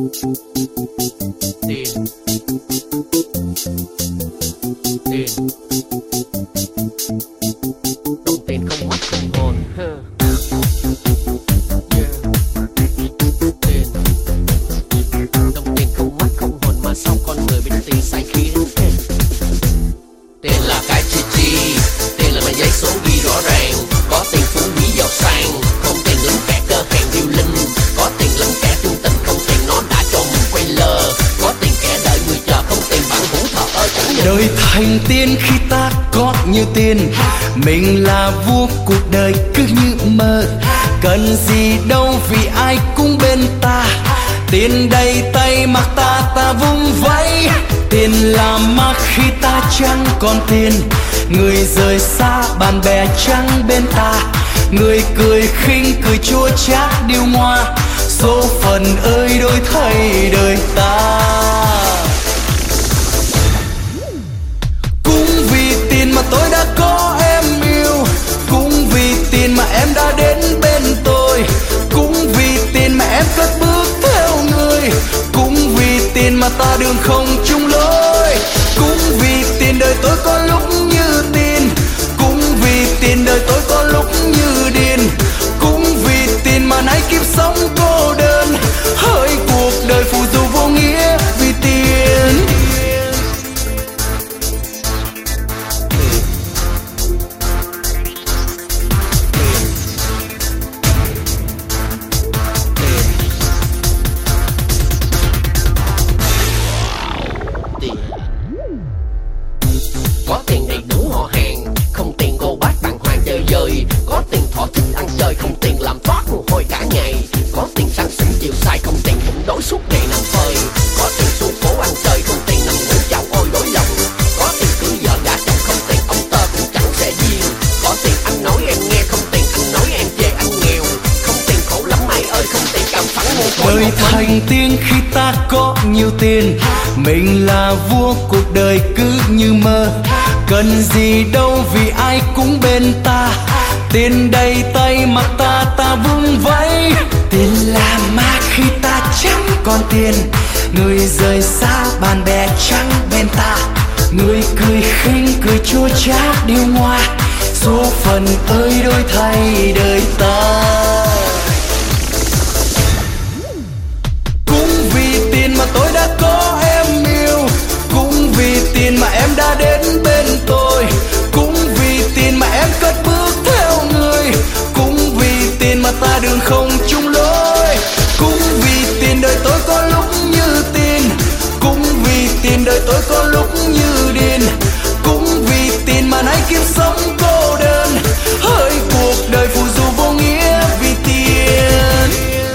Tiền, tiền, đồng tiền không mắt không hồn. Yeah. Tiền, đồng tiền không mắt không hồn mà sao con người bên tiền sai khi đến tiền. Tiền là cái chi, tiền là mảnh giấy số ghi rõ ràng. Có tiền phú quý giàu sang, không tiền lính kẻ cơ hàng điêu linh. Có tiền lắm kẻ tương tình, không tiền nó đã cho mình quay lơ. Có tiền kẻ đợi người chờ, không tiền bạn hú thờ ơ chẳng nhìn. Đời thành tiên khi ta có nhiều tiền, mình là vua cuộc đời cứ như mơ. Cần gì đâu vì ai cũng bên ta, tiền đầy tay mặc ta vung vẫy. Tiền là ma khi ta chẳng còn tiền, người rời xa bạn bè chẳng bên ta. Người cười khinh cười chua chát điêu ngoa, số phận ơi đổi thay đời ta. Cũng vì tiền mà tôi đã có em yêu, cũng vì tiền mà em đã đến bên tôi. Cũng vì tiền mà em cất bước theo người, cũng vì tiền mà ta đường không chung lối. Cũng vì tiền đời tôi có lúc như tiền, cũng vì tiền đời tôi có lúc như điên. Cũng vì tiền mà nay kiếp sống cô đơn, hỡi cuộc đời phù du vô nghĩa vì tiền. Có tiền đầy đủ họ hàng, không tiền cô bác bàng hoàng chơi dơi. Có tiền thỏa thích ăn chơi, không tiền làm toát mồ hôi cả ngày. Có tiền sáng sớm chiều sai, không tiền bụng đói suốt ngày nằm phơi. Có tiền xuống phố ăn chơi, không tiền nằm ngủ chào ôi đổi lòng. Có tiền cưới vợ gả chồng, không tiền ông tơ cũng chẳng sẽ duyên. Có tiền anh nói em nghe, không tiền anh nói em chê anh nghèo. Không tiền khổ lắm ai ơi, không tiền cảm phẳng mồ côi. Đời thành tiên khi ta có nhiều tiền, mình là vua cuộc đời cứ như mơ. Cần gì đâu vì ai cũng bên ta, tiền đầy tay mặc ta vung vẫy. Tiền là ma khi ta chẳng còn tiền, người rời xa bạn bè chẳng bên ta. Người cười khinh cười chua chát điêu ngoa, số phận ơi đổi thay đời ta. Cũng vì tiền mà tôi đã có em yêu, cũng vì tiền mà em đã đến bên tôi. Cũng vì tiền mà em cất bước theo người, cũng vì tiền mà ta đường không chung lối. Cũng vì tiền đời tôi có lúc như tiền, cũng vì tiền đời tôi có lúc như điên. Cũng vì tiền mà nay kiếp sống cô đơn, hỡi cuộc đời phù du vô nghĩa vì tiền.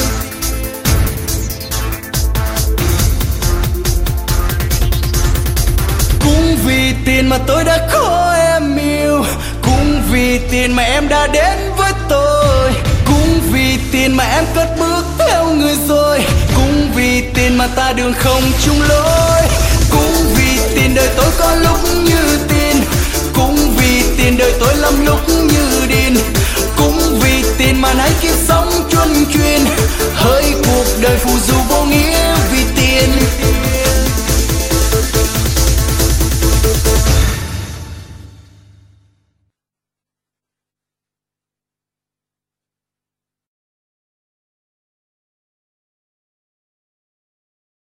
Cũng vì tiền mà tôi đã có em yêu, cũng vì tiền mà em đã đến với tôi. Cũng vì tiền mà em cất bước theo người rồi, cũng vì tiền mà ta đường không chung lối. Cũng vì tiền đời tôi có lúc như tiền, cũng vì tiền đời tôi lắm lúc như điên. Cũng vì tiền mà nay kiếp sống chuân chuyên,